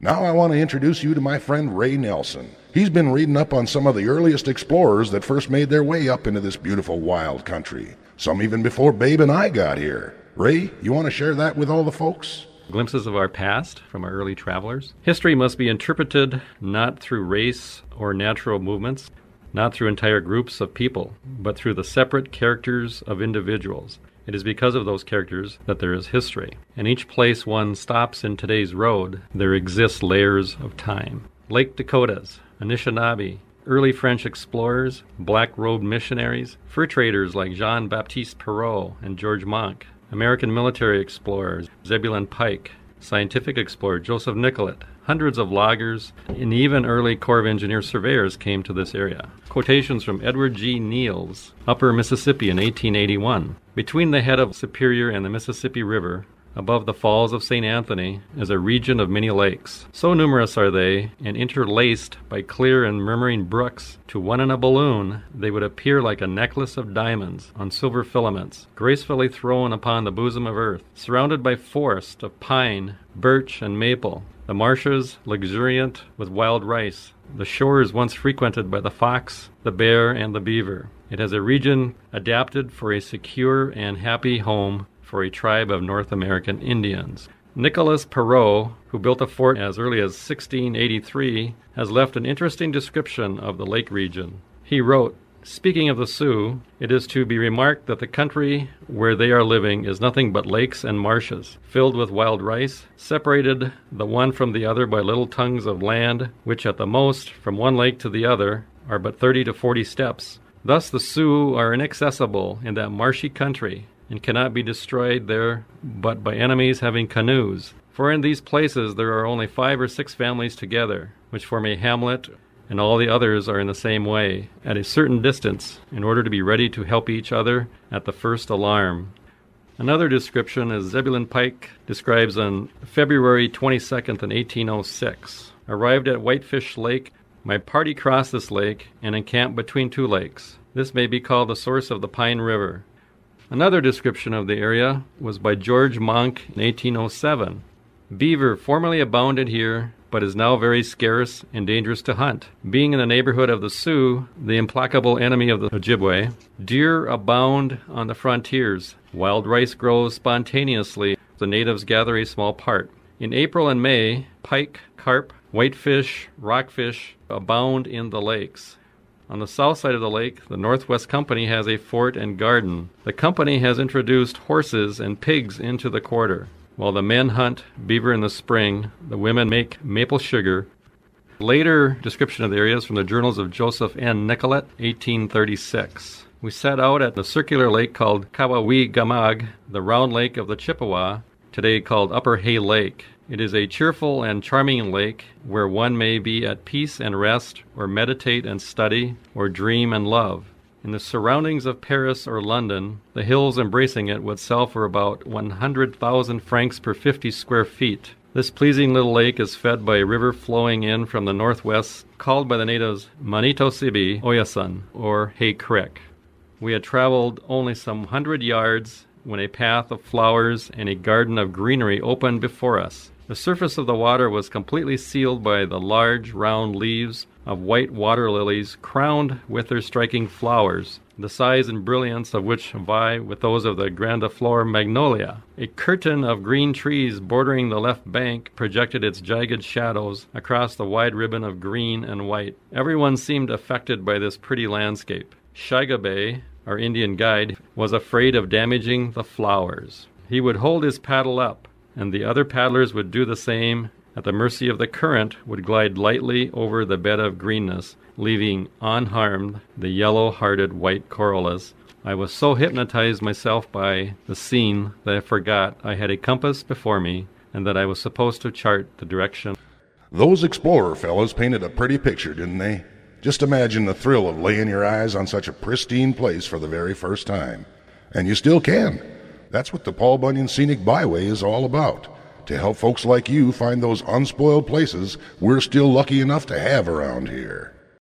Now I want to introduce you to my friend Ray Nelson. He's been reading up on some of the earliest explorers that first made their way up into this beautiful wild country. Some even before Babe and I got here. Ray, you want to share that with all the folks? Glimpses of our past from our early travelers. History must be interpreted not through race or natural movements, not through entire groups of people, but through the separate characters of individuals. It is because of those characters that there is history. In each place one stops in today's road, there exist layers of time. Lake Dakotas, Anishinaabe, early French explorers, black-robed missionaries, fur traders like Jean-Baptiste Perrault and George Monk, American military explorers, Zebulon Pike, scientific explorer Joseph Nicolet, hundreds of loggers, and even early Corps of Engineer surveyors came to this area. Quotations from Edward G. Neal's Upper Mississippi in 1881. Between the head of Superior and the Mississippi River, above the Falls of St. Anthony, is a region of many lakes. So numerous are they, and interlaced by clear and murmuring brooks, to one in a balloon, they would appear like a necklace of diamonds on silver filaments, gracefully thrown upon the bosom of earth, surrounded by forests of pine, birch, and maple. The marshes luxuriant with wild rice, the shores once frequented by the fox, the bear, and the beaver. It has a region adapted for a secure and happy home for a tribe of North American Indians. Nicolas Perrault, who built a fort as early as 1683, has left an interesting description of the lake region. He wrote, "Speaking of the Sioux, it is to be remarked that the country where they are living is nothing but lakes and marshes, filled with wild rice, separated the one from the other by little tongues of land, which at the most, from one lake to the other, are but 30 to 40 steps. Thus the Sioux are inaccessible in that marshy country, and cannot be destroyed there but by enemies having canoes. For in these places there are only 5 or 6 families together, which form a hamlet, and all the others are in the same way, at a certain distance, in order to be ready to help each other at the first alarm." Another description is Zebulon Pike describes on February 22nd in 1806. "Arrived at Whitefish Lake, my party crossed this lake and encamped between 2 lakes. This may be called the source of the Pine River." Another description of the area was by George Monk in 1807. "Beaver formerly abounded here, but is now very scarce and dangerous to hunt. Being in the neighborhood of the Sioux, the implacable enemy of the Ojibwe, deer abound on the frontiers. Wild rice grows spontaneously. The natives gather a small part. In April and May, pike, carp, whitefish, rockfish abound in the lakes. On the south side of the lake, the Northwest Company has a fort and garden. The company has introduced horses and pigs into the quarter. While the men hunt beaver in the spring, the women make maple sugar." Later description of the areas from the journals of Joseph N. Nicolet, 1836. "We set out at the circular lake called Kawawegamag, the round lake of the Chippewa, today called Upper Hay Lake. It is a cheerful and charming lake where one may be at peace and rest, or meditate and study, or dream and love. In the surroundings of Paris or London, the hills embracing it would sell for about 100,000 francs per 50 square feet. This pleasing little lake is fed by a river flowing in from the northwest, called by the natives Manitosibi Oyasun, or Hay Creek. We had traveled only some 100 yards when a path of flowers and a garden of greenery opened before us. The surface of the water was completely sealed by the large, round leaves of white water lilies crowned with their striking flowers, the size and brilliance of which vie with those of the grandiflora magnolia. A curtain of green trees bordering the left bank projected its jagged shadows across the wide ribbon of green and white. Everyone seemed affected by this pretty landscape. Shagabe, our Indian guide, was afraid of damaging the flowers. He would hold his paddle up, and the other paddlers would do the same. At the mercy of the current, would glide lightly over the bed of greenness, leaving unharmed the yellow-hearted white corollas. I was so hypnotized myself by the scene that I forgot I had a compass before me and that I was supposed to chart the direction." Those explorer fellows painted a pretty picture, didn't they? Just imagine the thrill of laying your eyes on such a pristine place for the very first time. And you still can. That's what the Paul Bunyan Scenic Byway is all about, to help folks like you find those unspoiled places we're still lucky enough to have around here.